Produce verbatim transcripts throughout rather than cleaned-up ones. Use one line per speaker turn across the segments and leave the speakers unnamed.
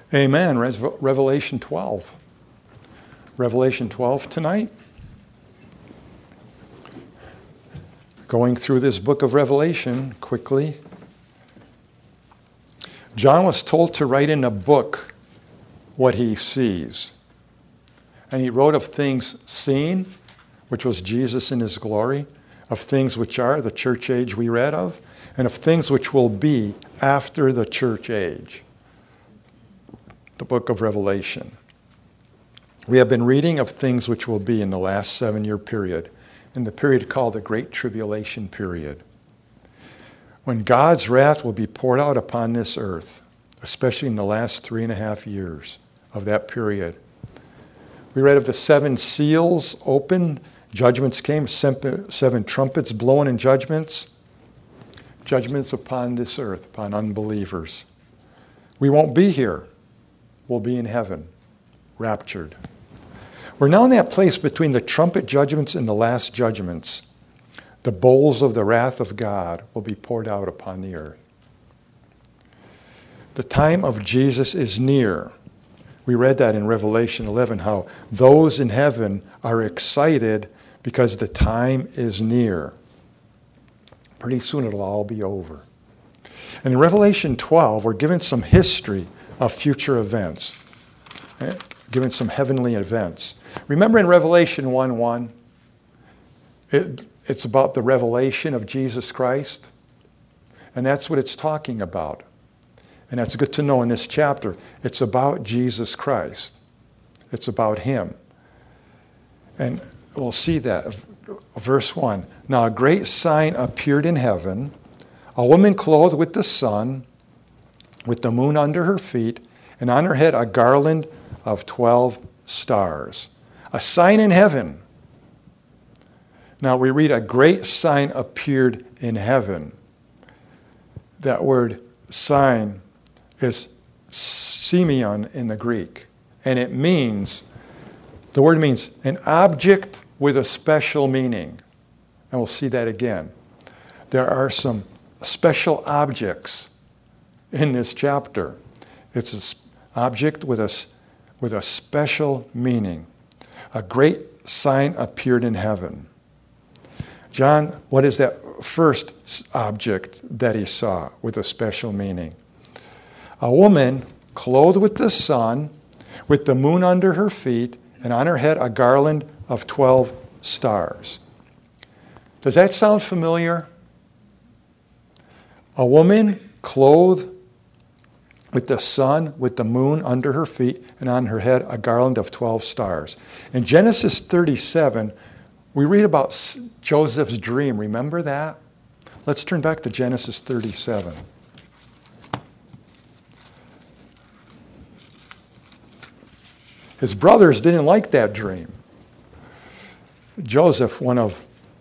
Amen. Revelation twelve. Revelation twelve tonight. Going through this book of Revelation quickly. John was told to write in a book what he sees. And he wrote of things seen, which was Jesus in his glory, of things which are, the church age we read of, and of things which will be after the church age. The book of Revelation. We have been reading of things which will be in the last seven-year period, in the period called the Great Tribulation period, when God's wrath will be poured out upon this earth, especially in the last three and a half years of that period. We read of the seven seals opened, judgments came, seven trumpets blown in judgments, judgments upon this earth, upon unbelievers. We won't be here. We'll be in heaven, raptured. We're now in that place between the trumpet judgments and the last judgments. The bowls of the wrath of God will be poured out upon the earth. The time of Jesus is near. We read that in Revelation eleven, how those in heaven are excited because the time is near. Pretty soon it'll all be over. And in Revelation twelve, we're given some history of future events, right? Given some heavenly events. Remember in Revelation one one, it, it's about the revelation of Jesus Christ, and that's what it's talking about. And that's good to know in this chapter. It's about Jesus Christ. It's about him. And we'll see that. Verse one. Now a great sign appeared in heaven, a woman clothed with the sun, with the moon under her feet, and on her head a garland of twelve stars. A sign in heaven. Now we read a great sign appeared in heaven. That word sign is semeion in the Greek. And it means, the word means an object with a special meaning. And we'll see that again. There are some special objects in this chapter. It's an object with a, with a special meaning. A great sign appeared in heaven. John, what is that first object that he saw with a special meaning? A woman clothed with the sun, with the moon under her feet, and on her head a garland of twelve stars. Does that sound familiar? A woman clothed with the sun, with the moon under her feet, and on her head a garland of twelve stars. In Genesis thirty-seven, we read about Joseph's dream. Remember that? Let's turn back to Genesis thirty-seven. His brothers didn't like that dream. Joseph, one of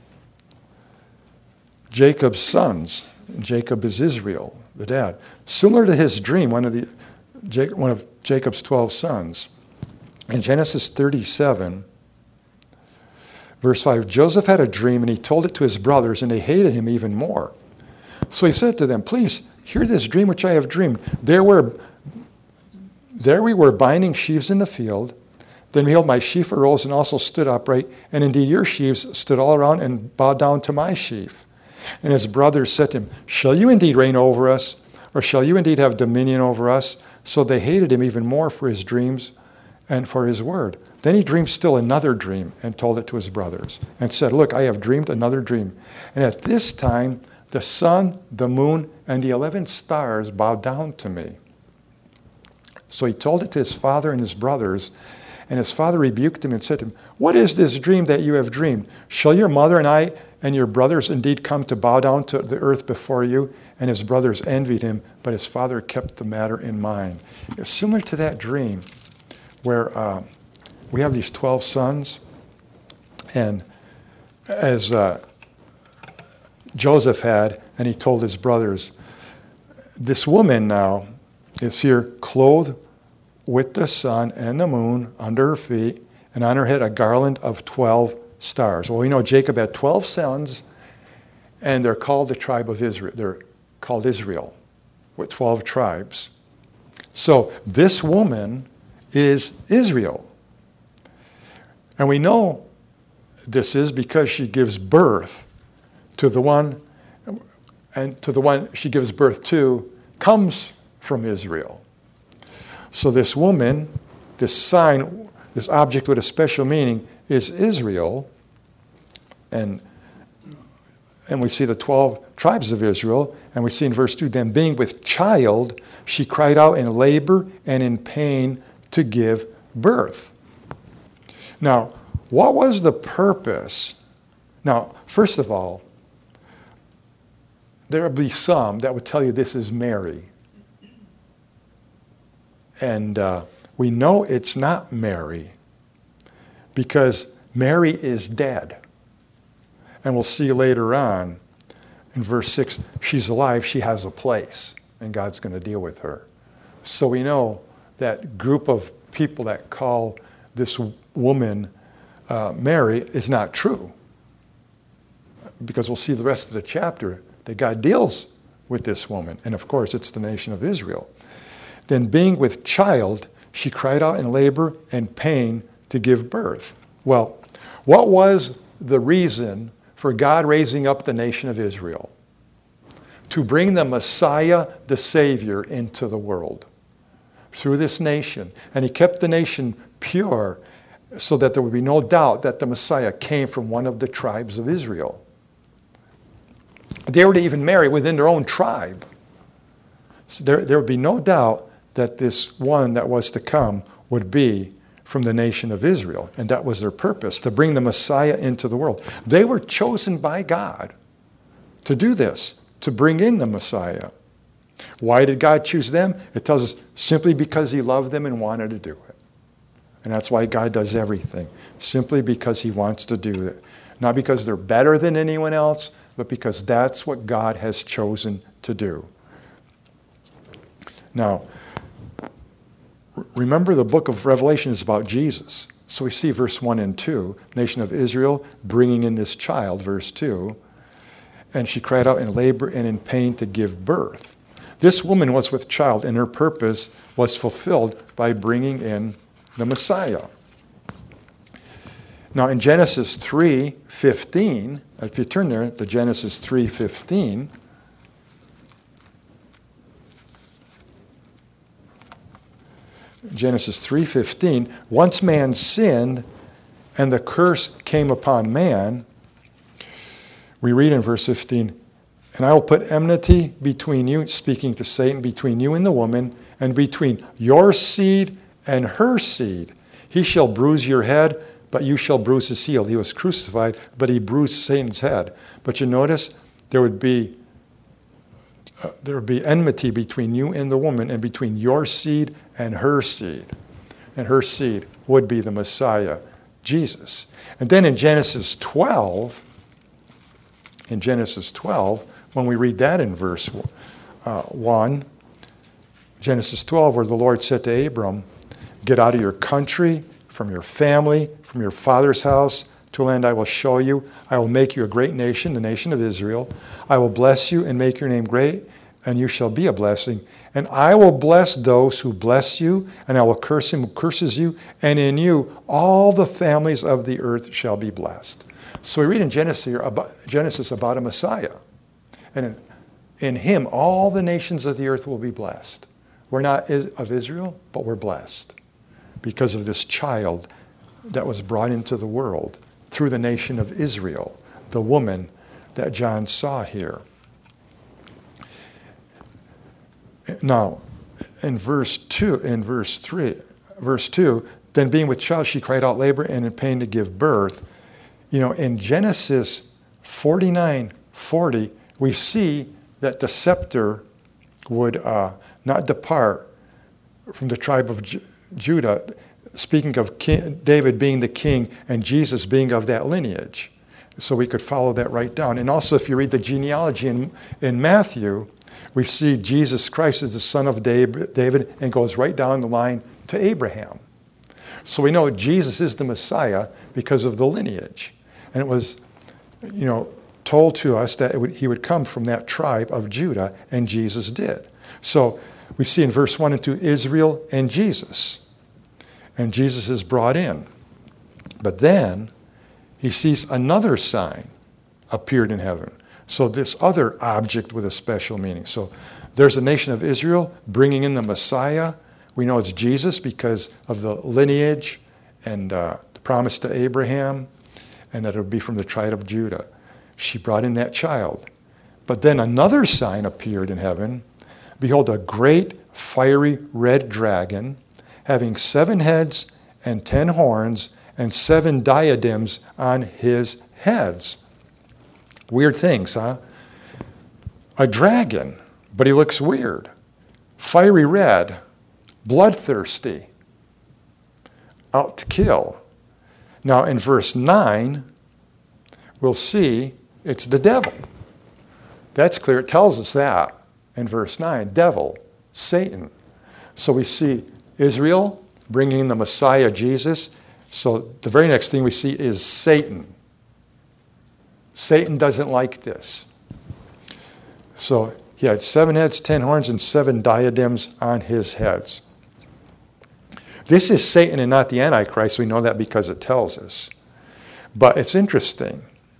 Jacob's sons, Jacob is Israel, the dad. Similar to his dream, one of the one of Jacob's twelve sons. In Genesis thirty-seven, verse five, Joseph had a dream and he told it to his brothers and they hated him even more. So he said to them, please hear this dream which I have dreamed. There were, there we were binding sheaves in the field. Then behold, my sheaf arose and also stood upright, and indeed your sheaves stood all around and bowed down to my sheaf. And his brothers said to him, shall you indeed reign over us, or shall you indeed have dominion over us? So they hated him even more for his dreams and for his word. Then he dreamed still another dream and told it to his brothers and said, look, I have dreamed another dream. And at this time, the sun, the moon, and the eleven stars bowed down to me. So he told it to his father and his brothers, and his father rebuked him and said to him, what is this dream that you have dreamed? Shall your mother and I and your brothers indeed come to bow down to the earth before you? And his brothers envied him, but his father kept the matter in mind. It's similar to that dream where uh, we have these twelve sons, and as uh, Joseph had, and he told his brothers, this woman now is here clothed with the sun and the moon under her feet, and on her head a garland of twelve stars. Well, we know Jacob had twelve sons, and they're called the tribe of Israel. They're called Israel, with twelve tribes. So this woman is Israel. And we know this is because she gives birth to the one, and to the one she gives birth to comes from Israel. So this woman, this sign, this object with a special meaning is Israel. And, and we see the twelve tribes of Israel. And we see in verse two, then being with child, she cried out in labor and in pain to give birth. Now, what was the purpose? Now, first of all, there will be some that would tell you this is Mary. And uh, we know it's not Mary because Mary is dead. And we'll see later on in verse six, she's alive, she has a place, and God's going to deal with her. So we know that group of people that call this woman uh, Mary is not true. Because we'll see the rest of the chapter that God deals with this woman. And of course, it's the nation of Israel. Then being with child, she cried out in labor and pain to give birth. Well, what was the reason for God raising up the nation of Israel? To bring the Messiah, the Savior, into the world through this nation. And he kept the nation pure so that there would be no doubt that the Messiah came from one of the tribes of Israel. They were to even marry within their own tribe. So there, there would be no doubt that this one that was to come would be from the nation of Israel. And that was their purpose, to bring the Messiah into the world. They were chosen by God to do this, to bring in the Messiah. Why did God choose them? It tells us simply because he loved them and wanted to do it. And that's why God does everything, simply because he wants to do it. Not because they're better than anyone else, but because that's what God has chosen to do. Now, remember the book of Revelation is about Jesus. So we see verse one and two, nation of Israel bringing in this child, verse two. And she cried out in labor and in pain to give birth. This woman was with child, and her purpose was fulfilled by bringing in the Messiah. Now in Genesis three fifteen, if you turn there to Genesis three fifteen, Genesis three fifteen, once man sinned and the curse came upon man, we read in verse fifteen, and I will put enmity between you, speaking to Satan, between you and the woman, and between your seed and her seed. He shall bruise your head, but you shall bruise his heel. He was crucified, but he bruised Satan's head. But you notice there would be uh, there would be enmity between you and the woman, and between your seed and her seed. And her seed would be the Messiah, Jesus. And then in Genesis twelve, in Genesis twelve, when we read that in verse uh, one, Genesis twelve, where the Lord said to Abram, get out of your country, from your family, from your father's house, to a land I will show you. I will make you a great nation, the nation of Israel. I will bless you and make your name great, and you shall be a blessing. And I will bless those who bless you, and I will curse him who curses you, and in you all the families of the earth shall be blessed. So we read in Genesis, here about, Genesis about a Messiah. And in, in him all the nations of the earth will be blessed. We're not of Israel, but we're blessed because of this child that was brought into the world through the nation of Israel, the woman that John saw here. Now, in verse two, in verse three, verse two, then being with child, she cried out labor and in pain to give birth. You know, in Genesis forty-nine forty, we see that the scepter would uh, not depart from the tribe of Ju- Judah, speaking of King, David being the king and Jesus being of that lineage. So we could follow that right down. And also if you read the genealogy in, in Matthew, we see Jesus Christ is the son of David and goes right down the line to Abraham. So we know Jesus is the Messiah because of the lineage. And it was, you know, told to us that it would, he would come from that tribe of Judah, and Jesus did. So we see in verse one and two Israel and Jesus. And Jesus is brought in. But then he sees another sign appeared in heaven. So this other object with a special meaning. So there's a nation of Israel bringing in the Messiah. We know it's Jesus because of the lineage and uh, the promise to Abraham, and that it would be from the tribe of Judah. She brought in that child. But then another sign appeared in heaven. Behold, a great fiery red dragon, having seven heads and ten horns, and seven diadems on his heads. Weird things, huh? A dragon, but he looks weird. Fiery red, bloodthirsty, out to kill. Now in verse nine, we'll see it's the devil. That's clear. It tells us that in verse nine. Devil, Satan. So we see Israel bringing the Messiah, Jesus. So the very next thing we see is Satan. Satan doesn't like this. So he had seven heads, ten horns, and seven diadems on his heads. This is Satan and not the Antichrist. We know that because it tells us. But it's interesting.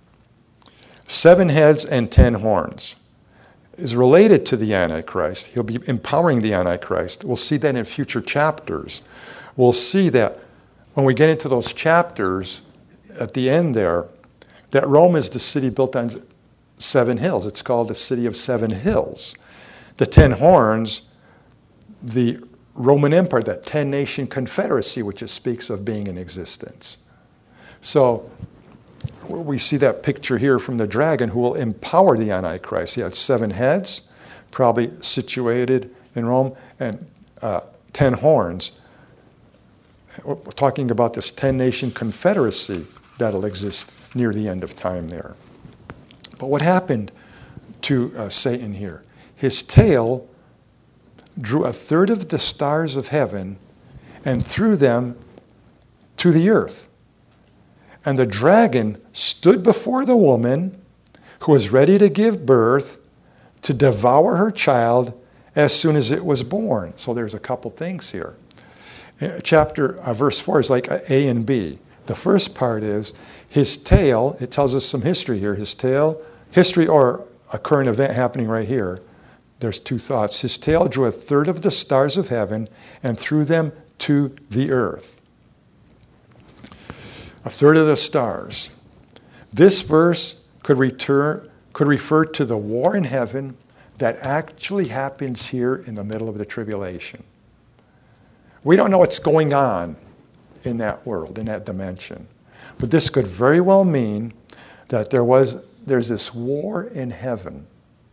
Seven heads and ten horns is related to the Antichrist. He'll be empowering the Antichrist. We'll see that in future chapters. We'll see that when we get into those chapters at the end there, that Rome is the city built on seven hills. It's called the city of seven hills. The ten horns, the Roman Empire, that ten-nation confederacy, which it speaks of being in existence. So we see that picture here from the dragon who will empower the Antichrist. He had seven heads, probably situated in Rome, and uh, ten horns. We're talking about this ten-nation confederacy that'll exist near the end of time there. But what happened to uh, Satan here? His tail drew a third of the stars of heaven and threw them to the earth. And the dragon stood before the woman who was ready to give birth to devour her child as soon as it was born. So there's a couple things here. Chapter, uh, verse four is like A and B. The first part is his tail, it tells us some history here. His tail, history or a current event happening right here. There's two thoughts. His tail drew a third of the stars of heaven and threw them to the earth. A third of the stars. This verse could, return, could refer to the war in heaven that actually happens here in the middle of the tribulation. We don't know what's going on in that world, in that dimension. But this could very well mean that there was, there's this war in heaven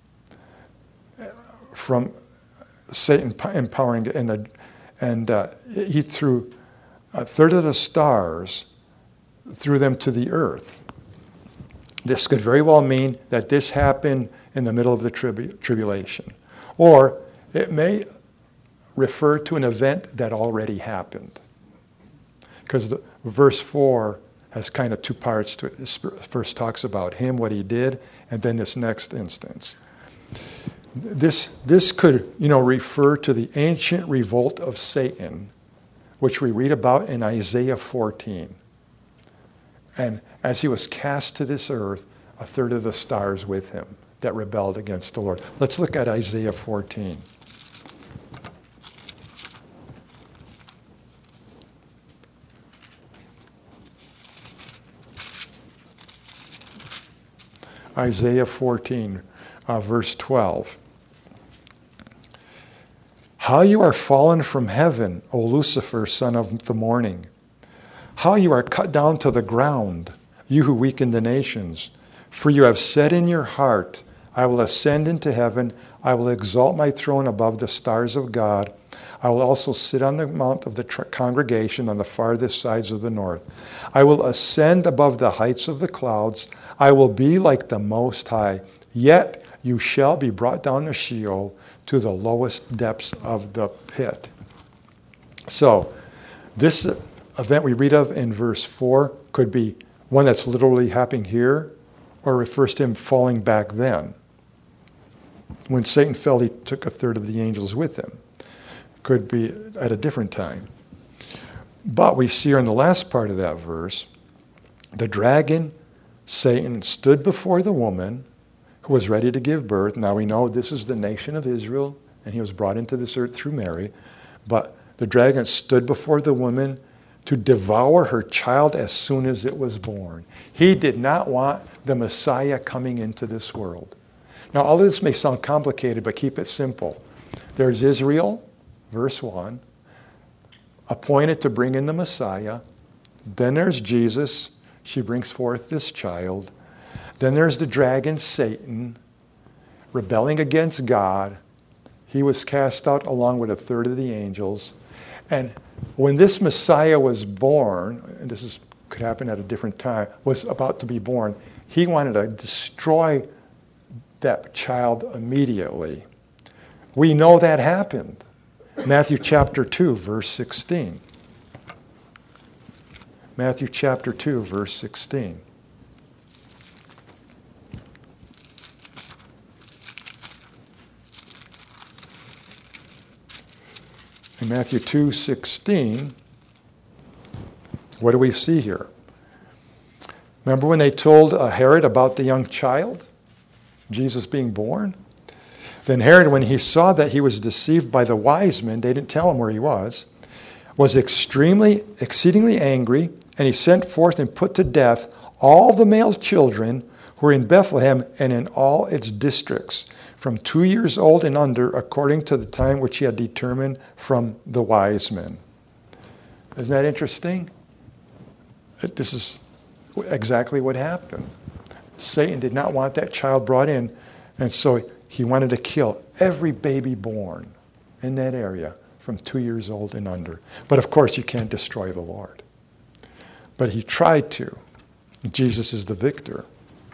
from Satan empowering, and, the, and uh, he threw a third of the stars, threw them to the earth. This could very well mean that this happened in the middle of the tribu- tribulation. Or it may refer to an event that already happened. Because the verse four has kind of two parts to it. This first talks about him, what he did, and then this next instance. This, this could, you know, refer to the ancient revolt of Satan, which we read about in Isaiah fourteen. And as he was cast to this earth, a third of the stars with him that rebelled against the Lord. Let's look at Isaiah fourteen. Isaiah fourteen, uh, verse twelve. How you are fallen from heaven, O Lucifer, son of the morning. How you are cut down to the ground, you who weaken the nations. For you have said in your heart, I will ascend into heaven, I will exalt my throne above the stars of God. I will also sit on the mount of the tr- congregation on the farthest sides of the north. I will ascend above the heights of the clouds. I will be like the Most High. Yet you shall be brought down to Sheol, to the lowest depths of the pit. So, this event we read of in verse four could be one that's literally happening here, or refers to him falling back then. When Satan fell, he took a third of the angels with him. could be at a different time. But we see here in the last part of that verse, the dragon, Satan, stood before the woman who was ready to give birth. Now we know this is the nation of Israel, and he was brought into this earth through Mary. But the dragon stood before the woman to devour her child as soon as it was born. He did not want the Messiah coming into this world. Now all of this may sound complicated, but keep it simple. There's Israel, verse one, appointed to bring in the Messiah. Then there's Jesus. She brings forth this child. Then there's the dragon, Satan, rebelling against God. He was cast out along with a third of the angels. And when this Messiah was born, and this is, could happen at a different time, was about to be born, he wanted to destroy that child immediately. We know that happened. Matthew chapter two, verse sixteen. Matthew chapter two, verse sixteen. In Matthew two sixteen, what do we see here? Remember when they told uh, Herod about the young child, Jesus being born? Then Herod, when he saw that he was deceived by the wise men, they didn't tell him where he was, was extremely, exceedingly angry, and he sent forth and put to death all the male children who were in Bethlehem and in all its districts, from two years old and under, according to the time which he had determined from the wise men. Isn't that interesting? This is exactly what happened. Satan did not want that child brought in, and so he wanted to kill every baby born in that area from two years old and under. But of course, you can't destroy the Lord. But he tried to. Jesus is the victor.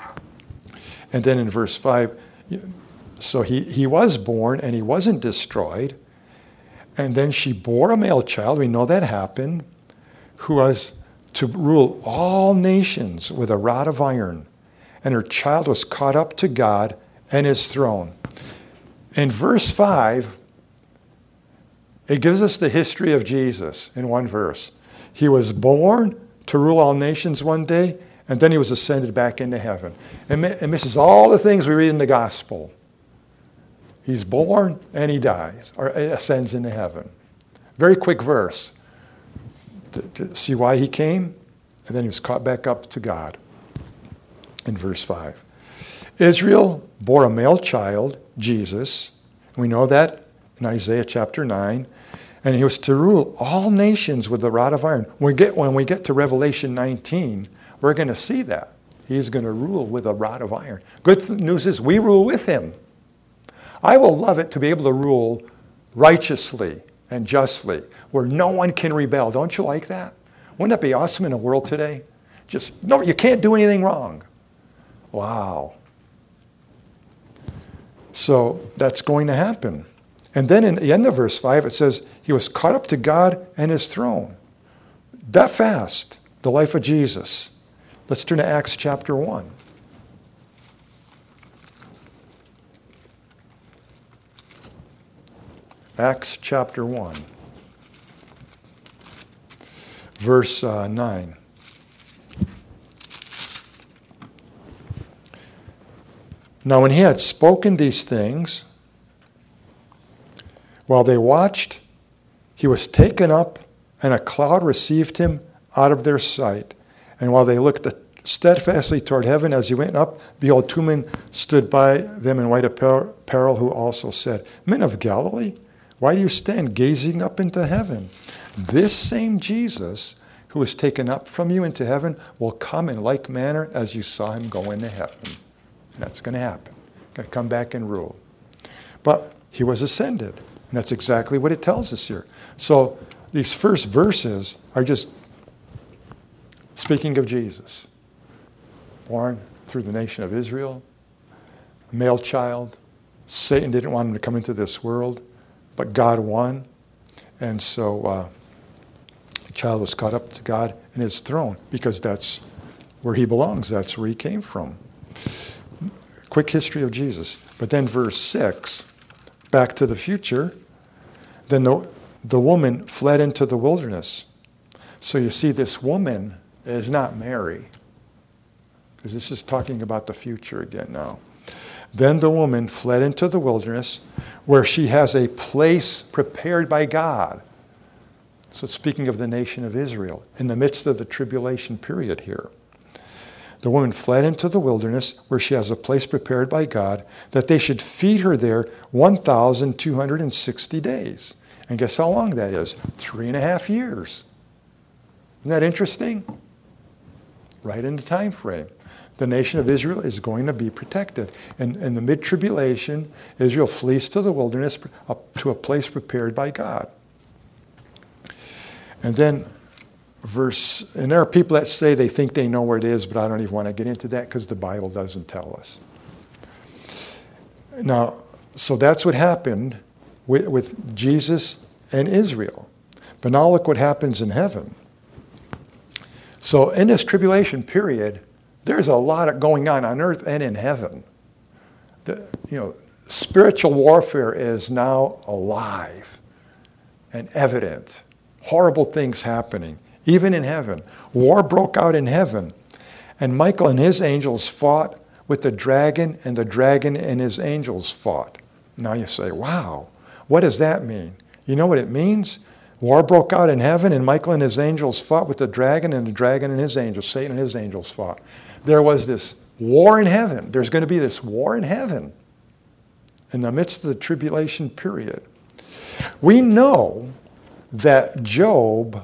And then in verse five, so he, he was born and he wasn't destroyed. And then she bore a male child, we know that happened, who was to rule all nations with a rod of iron. And her child was caught up to God and his throne. In verse five, it gives us the history of Jesus in one verse. He was born to rule all nations one day, and then he was ascended back into heaven. And misses all the things we read in the gospel. He's born and he dies, or ascends into heaven. Very quick verse to, to see why he came, and then he was caught back up to God in verse five. Israel bore a male child, Jesus. We know that in Isaiah chapter nine. And he was to rule all nations with the rod of iron. When we get, when we get to Revelation nineteen, we're going to see that. He's going to rule with a rod of iron. Good news is we rule with him. I will love it to be able to rule righteously and justly, where no one can rebel. Don't you like that? Wouldn't that be awesome in the world today? Just, no, you can't do anything wrong. Wow. So that's going to happen. And then in the end of verse five, it says, he was caught up to God and his throne. That fast, the life of Jesus. Let's turn to Acts chapter one. Acts chapter one, verse uh, nine. Now when he had spoken these things, while they watched, he was taken up, and a cloud received him out of their sight. And while they looked steadfastly toward heaven as he went up, behold, two men stood by them in white apparel, who also said, Men of Galilee, why do you stand gazing up into heaven? This same Jesus who was taken up from you into heaven will come in like manner as you saw him go into heaven. And that's going to happen. Going to come back and rule. But he was ascended. And that's exactly what it tells us here. So these first verses are just speaking of Jesus. Born through the nation of Israel, a male child. Satan didn't want him to come into this world, but God won. And so uh, the child was caught up to God and his throne, because that's where he belongs. That's where he came from. Quick history of Jesus. But then verse six, back to the future. Then the, the woman fled into the wilderness. So you see, this woman is not Mary, because this is talking about the future again now. Then the woman fled into the wilderness, where she has a place prepared by God. So speaking of the nation of Israel, in the midst of the tribulation period here. The woman fled into the wilderness, where she has a place prepared by God, that they should feed her there one thousand two hundred sixty days. And guess how long that is? Three and a half years. Isn't that interesting? Right in the time frame. The nation of Israel is going to be protected. And in the mid-tribulation, Israel flees to the wilderness, up to a place prepared by God. And then verse, and there are people that say they think they know where it is, but I don't even want to get into that because the Bible doesn't tell us. Now, so that's what happened with, with Jesus and Israel. But now look what happens in heaven. So in this tribulation period, there's a lot going on on earth and in heaven. The, you know, spiritual warfare is now alive and evident. Horrible things happening, even in heaven. War broke out in heaven, and Michael and his angels fought with the dragon, and the dragon and his angels fought. Now you say, wow, what does that mean? You know what it means? War broke out in heaven, and Michael and his angels fought with the dragon, and the dragon and his angels, Satan and his angels fought. There was this war in heaven. There's going to be this war in heaven in the midst of the tribulation period. We know that Job,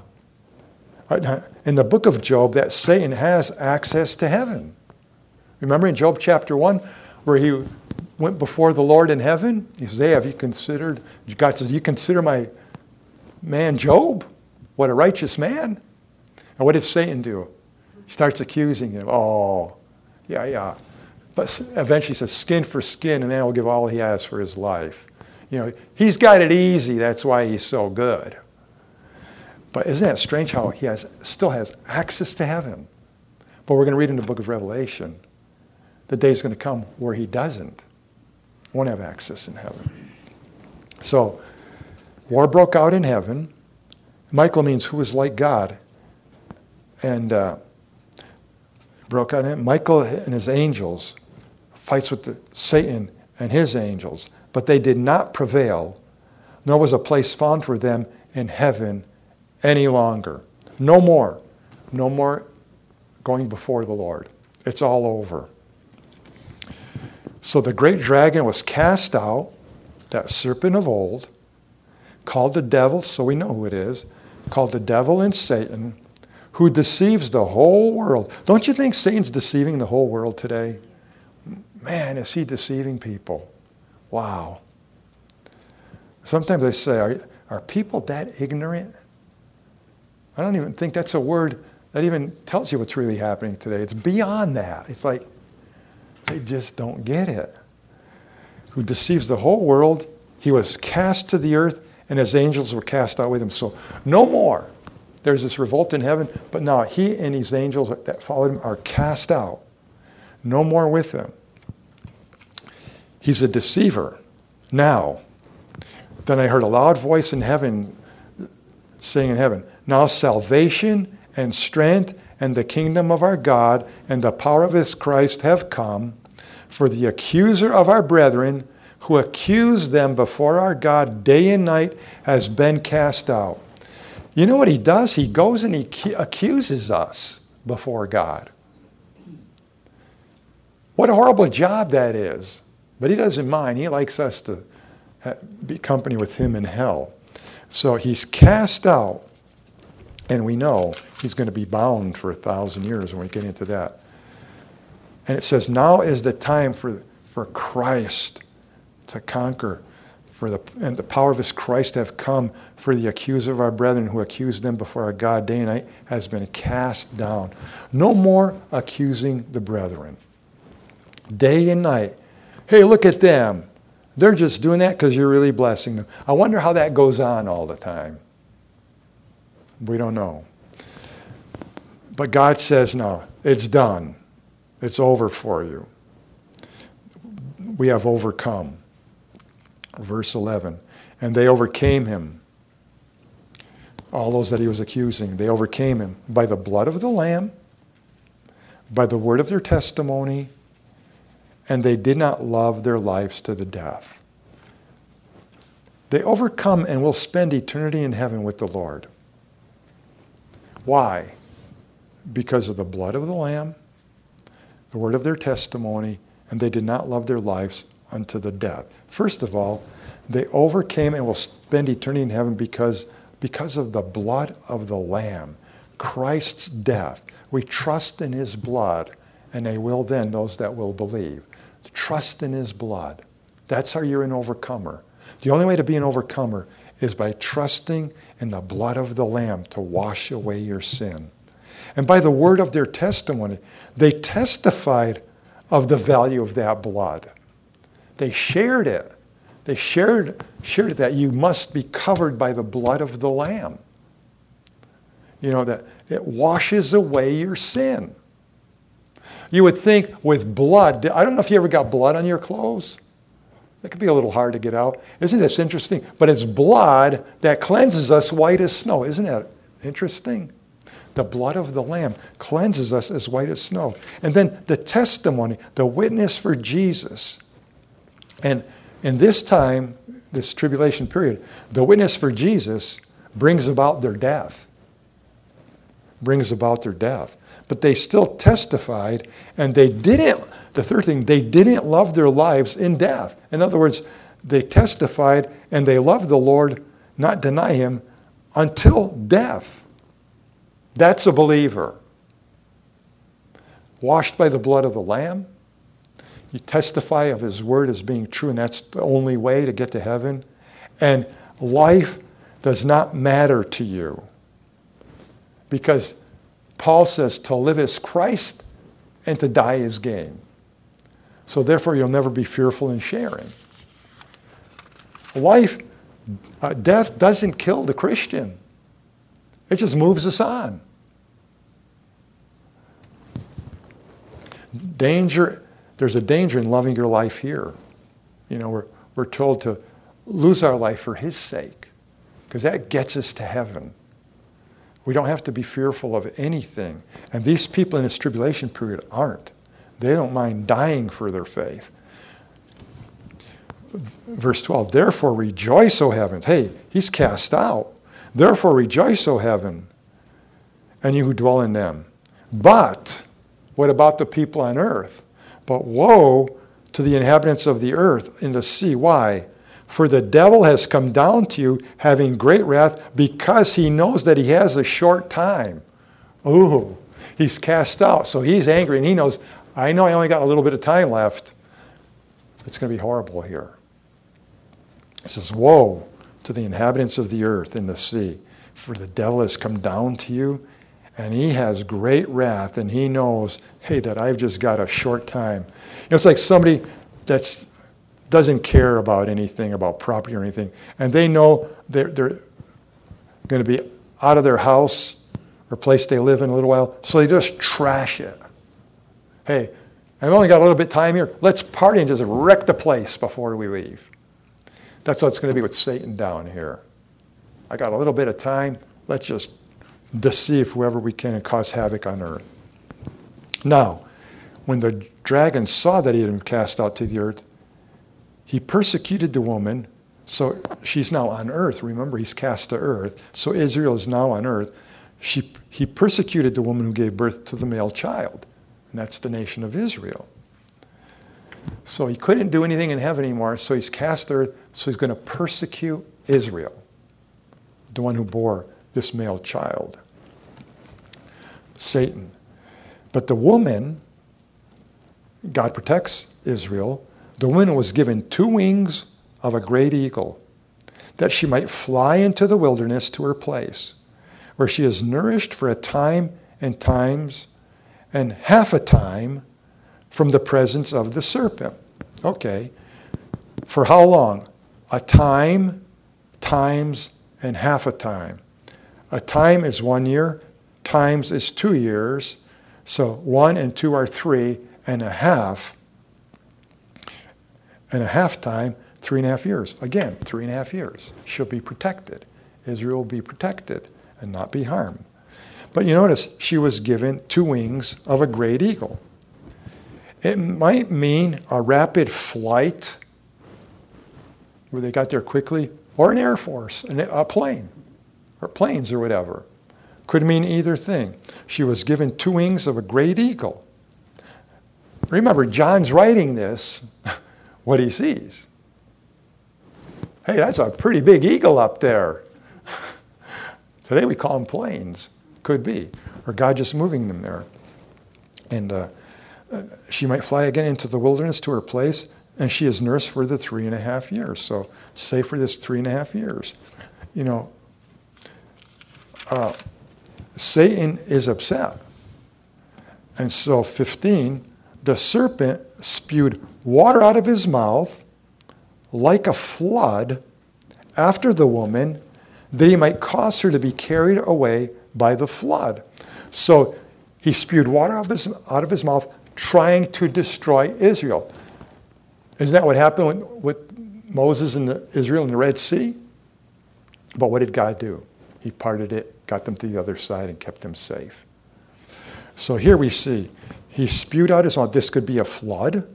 in the book of Job, that Satan has access to heaven. Remember in Job chapter one, where he went before the Lord in heaven? He says, hey, have you considered, God says, you consider my man Job? What a righteous man. And what does Satan do? He starts accusing him. Oh, yeah, yeah. But eventually he says, skin for skin, and then he'll give all he has for his life. You know, he's got it easy. That's why he's so good. But isn't that strange how he has still has access to heaven? But we're going to read in the book of Revelation, the day's going to come where he doesn't. Won't have access in heaven. So, war broke out in heaven. Michael means who is like God. And uh, broke out in heaven. Michael and his angels fights with the, Satan and his angels. But they did not prevail, nor was a place found for them in heaven any longer. No more. No more going before the Lord. It's all over. So the great dragon was cast out, that serpent of old, called the devil, so we know who it is, called the devil and Satan, who deceives the whole world. Don't you think Satan's deceiving the whole world today? Man, is he deceiving people. Wow. Sometimes I say, are, are people that ignorant? I don't even think that's a word that even tells you what's really happening today. It's beyond that. It's like, they just don't get it. Who deceives the whole world. He was cast to the earth, and his angels were cast out with him. So no more. There's this revolt in heaven, but now he and his angels that followed him are cast out. No more with him. He's a deceiver. Now, then I heard a loud voice in heaven saying in heaven, now salvation and strength and the kingdom of our God and the power of his Christ have come, for the accuser of our brethren, who accused them before our God day and night, has been cast out. You know what he does? He goes and he accuses us before God. What a horrible job that is. But he doesn't mind. He likes us to be company with him in hell. So he's cast out. And we know he's going to be bound for a thousand years when we get into that. And it says, now is the time for, for Christ to conquer. For the, and the power of his Christ have come, for the accuser of our brethren who accused them before our God day and night has been cast down. No more accusing the brethren. Day and night. Hey, look at them. They're just doing that because you're really blessing them. I wonder how that goes on all the time. We don't know. But God says, no, it's done. It's over for you. We have overcome. Verse eleven. And they overcame him. all those that he was accusing. They overcame him by the blood of the Lamb, by the word of their testimony, and they did not love their lives to the death. They overcome and will spend eternity in heaven with the Lord. Why? Because of the blood of the Lamb, the word of their testimony, and they did not love their lives unto the death. First of all, they overcame and will spend eternity in heaven because, because of the blood of the Lamb, Christ's death. We trust in his blood, and they will then, those that will believe. Trust in his blood. That's how you're an overcomer. The only way to be an overcomer is by trusting in the blood of the Lamb to wash away your sin. And by the word of their testimony, they testified of the value of that blood. They shared it. They shared, shared that you must be covered by the blood of the Lamb. You know, that it washes away your sin. You would think with blood, I don't know if you ever got blood on your clothes. That could be a little hard to get out. Isn't this interesting? But it's blood that cleanses us white as snow. Isn't that interesting? The blood of the Lamb cleanses us as white as snow. And then the testimony, the witness for Jesus. And in this time, this tribulation period, the witness for Jesus brings about their death. Brings about their death. But they still testified, and they didn't, the third thing, they didn't love their lives in death. In other words, they testified and they loved the Lord, not deny him, until death. That's a believer. Washed by the blood of the Lamb. You testify of his word as being true, and that's the only way to get to heaven. And life does not matter to you. Because Paul says to live is Christ and to die is gain. So therefore you'll never be fearful in sharing. Life, uh, death doesn't kill the Christian. It just moves us on. Danger, there's a danger in loving your life here. You know, we're, we're told to lose our life for his sake, because that gets us to heaven. We don't have to be fearful of anything. And these people in this tribulation period aren't. They don't mind dying for their faith. Verse twelve, therefore rejoice, O heavens. Hey, he's cast out. Therefore rejoice, O heaven, and you who dwell in them. But, what about the people on earth? But woe to the inhabitants of the earth in the sea. Why? For the devil has come down to you, having great wrath, because he knows that he has a short time. Ooh, he's cast out. So he's angry, and he knows, I know I only got a little bit of time left. It's going to be horrible here. It says, woe to the inhabitants of the earth in the sea, for the devil has come down to you, and he has great wrath, and he knows, hey, that I've just got a short time. You know, it's like somebody that's doesn't care about anything, about property or anything, and they know they're, they're going to be out of their house or place they live in a little while, so they just trash it. Hey, I've only got a little bit of time here. Let's party and just wreck the place before we leave. That's what it's going to be with Satan down here. I got a little bit of time. Let's just deceive whoever we can and cause havoc on earth. Now, when the dragon saw that he had been cast out to the earth, he persecuted the woman, so she's now on earth. Remember, he's cast to earth. So Israel is now on earth. She, he persecuted the woman who gave birth to the male child. And that's the nation of Israel. So he couldn't do anything in heaven anymore, so he's cast to earth. So he's going to persecute Israel, the one who bore this male child, Satan. But the woman, God protects Israel. The woman was given two wings of a great eagle, that she might fly into the wilderness to her place, where she is nourished for a time and times and half a time from the presence of the serpent. Okay. For how long? A time, times, and half a time. A time is one year, times is two years. So one and two are three, and a half, and a half time, three and a half years. Again, three and a half years. She'll be protected. Israel will be protected and not be harmed. But you notice, she was given two wings of a great eagle. It might mean a rapid flight, where they got there quickly, or an air force, a plane, or planes or whatever. Could mean either thing. She was given two wings of a great eagle. Remember, John's writing this, what he sees. Hey, that's a pretty big eagle up there. Today we call them planes. Could be. Or God just moving them there. And uh, she might fly again into the wilderness to her place, and she is nursed for the three and a half years. So say for this three and a half years. You know, uh, Satan is upset. And so fifteen, the serpent spewed water out of his mouth like a flood after the woman, that he might cause her to be carried away by the flood. So he spewed water out of his, out of his mouth, trying to destroy Israel. Isn't that what happened with, with Moses and the, Israel in the Red Sea? But what did God do? He parted it, got them to the other side, and kept them safe. So here we see, he spewed out his mouth. This could be a flood.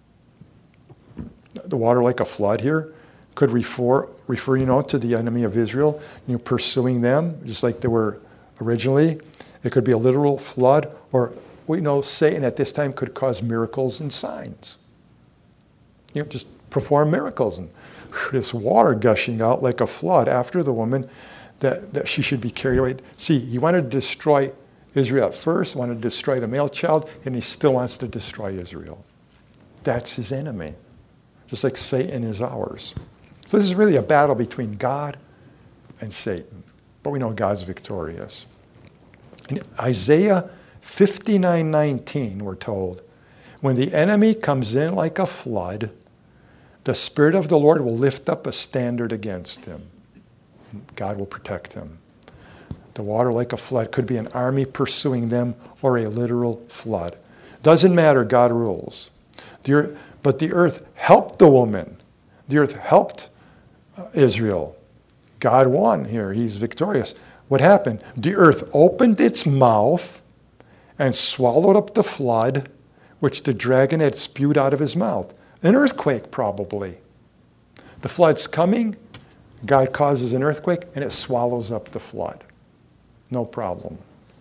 The water like a flood here could refer, refer you know, to the enemy of Israel, you know, pursuing them, just like they were originally. It could be a literal flood, or we know Satan at this time could cause miracles and signs. You know, just perform miracles, and this water gushing out like a flood after the woman, that, that she should be carried away. See, he wanted to destroy Israel at first, wanted to destroy the male child, and he still wants to destroy Israel. That's his enemy, just like Satan is ours. So this is really a battle between God and Satan. But we know God's victorious. In Isaiah fifty-nine nineteen, we're told, when the enemy comes in like a flood, the Spirit of the Lord will lift up a standard against him. God will protect him. The water like a flood could be an army pursuing them, or a literal flood. Doesn't matter, God rules. The earth, but the earth helped the woman. The earth helped uh, Israel. God won here. He's victorious. What happened? The earth opened its mouth and swallowed up the flood, which the dragon had spewed out of his mouth. An earthquake, probably. The flood's coming. God causes an earthquake, and it swallows up the flood. No problem.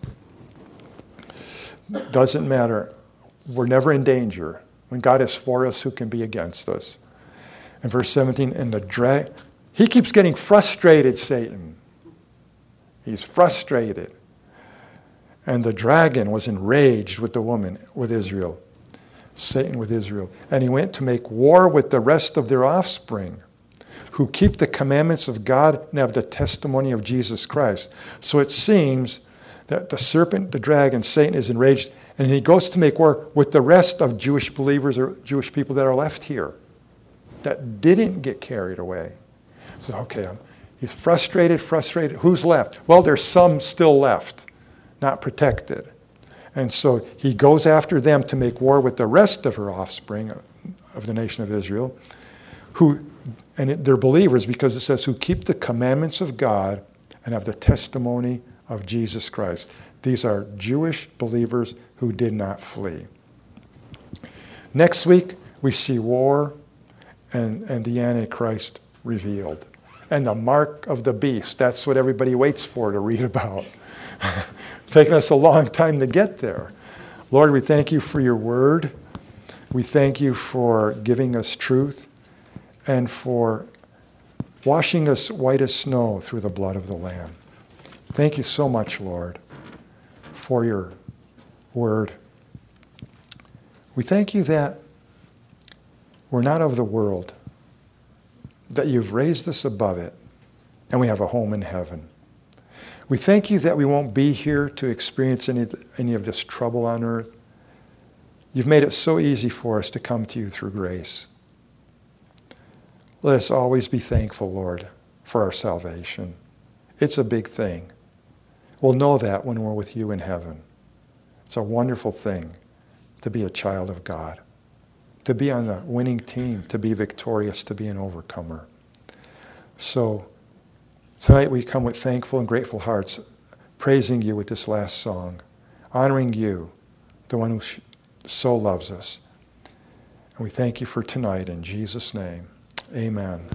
Doesn't matter. We're never in danger. When God is for us, who can be against us? In verse seventeen, and the dra- he keeps getting frustrated, Satan. He's frustrated. And the dragon was enraged with the woman, with Israel. Satan with Israel. And he went to make war with the rest of their offspring, who keep the commandments of God and have the testimony of Jesus Christ. So it seems that the serpent, the dragon, Satan is enraged, and he goes to make war with the rest of Jewish believers or Jewish people that are left here, that didn't get carried away. So, okay, he's frustrated, frustrated. Who's left? Well, there's some still left, not protected. And so he goes after them to make war with the rest of her offspring of the nation of Israel, who, and they're believers because it says, who keep the commandments of God and have the testimony of Jesus Christ. These are Jewish believers who did not flee. Next week, we see war and, and the Antichrist revealed. And the mark of the beast. That's what everybody waits for to read about. It's taken us a long time to get there. Lord, we thank you for your word. We thank you for giving us truth and for washing us white as snow through the blood of the Lamb. Thank you so much, Lord, for your word. We thank you that we're not of the world, that you've raised us above it, and we have a home in heaven. We thank you that we won't be here to experience any, any of this trouble on earth. You've made it so easy for us to come to you through grace. Let us always be thankful, Lord, for our salvation. It's a big thing. We'll know that when we're with you in heaven. It's a wonderful thing to be a child of God, to be on the winning team, to be victorious, to be an overcomer. So tonight we come with thankful and grateful hearts praising you with this last song, honoring you, the one who so loves us. And we thank you for tonight in Jesus' name. Amen.